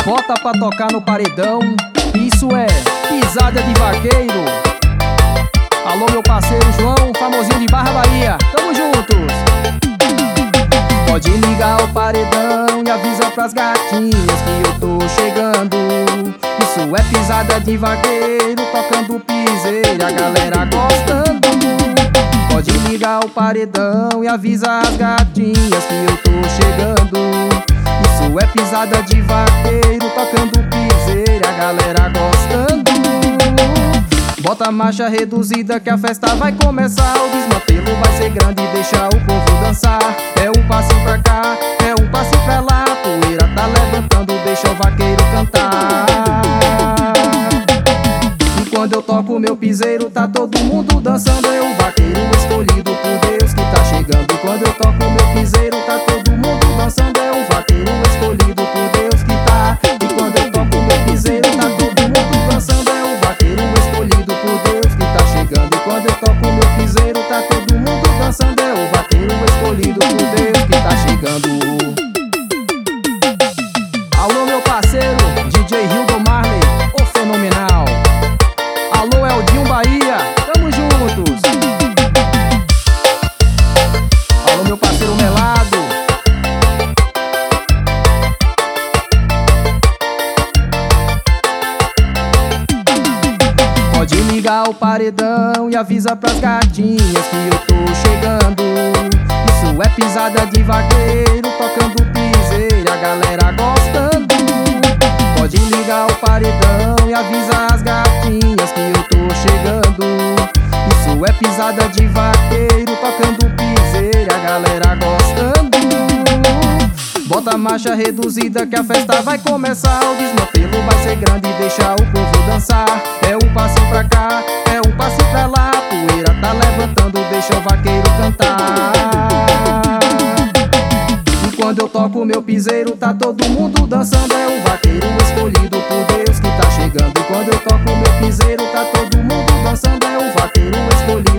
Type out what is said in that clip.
bota pra tocar no paredão. Isso é pisada de vaqueiro. Alô, meu parceiro João, famosinho de Barra Bahia. Tamo juntos. Pode ligar o paredão e avisa pras gatinhas que eu tô chegando. Isso é pisada de vaqueiro, tocando piseira, a galera gostando. Pode ligar o paredão e avisa as gatinhas que eu tô chegando. Isso é pisada de vaqueiro, tocando piseira, a galera gostando. Bota a marcha reduzida que a festa vai começar. O desmantelo vai ser grande, deixa o povo dançar. É um passinho pra cá, é um passinho pra lá. A poeira tá levantando, deixa o vaqueiro cantar. E quando eu toco meu piseiro, tá todo mundo dançando. É o vaqueiro escolhido por Deus que tá chegando. E quando eu toco meu piseiro, tá todo mundo dançando. É o vaqueiro escolhido por Deus que tá. E quando eu toco meu piseiro, tá todo mundo dançando. É o vaqueiro escolhido por Deus que tá chegando. E quando eu toco meu piseiro, tá todo mundo dançando. É o vaqueiro escolhido por Deus que tá chegando. Alô, meu parceiro DJ Hildo Marley, o fenomenal. Alô, Eldinho Bahia, tamo juntos. Alô, meu parceiro Melado. Pode ligar o paredão e avisa pras gatinhas que eu tô chegando. Isso é pisada de vaqueiro, tocando piseira, a galera gostando. Pode ligar o paredão e avisa as gatinhas que eu tô chegando. Isso é pisada de vaqueiro, tocando piseira, a galera gostando. Bota a marcha reduzida que a festa vai começar. O desmantelo vai ser grande, deixa o povo dançar. É um passinho pra cá, é um passinho pra lá. A poeira tá levantando, deixa o vaqueiro cantar. E quando eu toco meu piseiro, tá todo mundo dançando. É o vaqueiro escolhido por Deus que tá chegando. E quando eu toco meu piseiro, tá todo mundo dançando. É o vaqueiro escolhido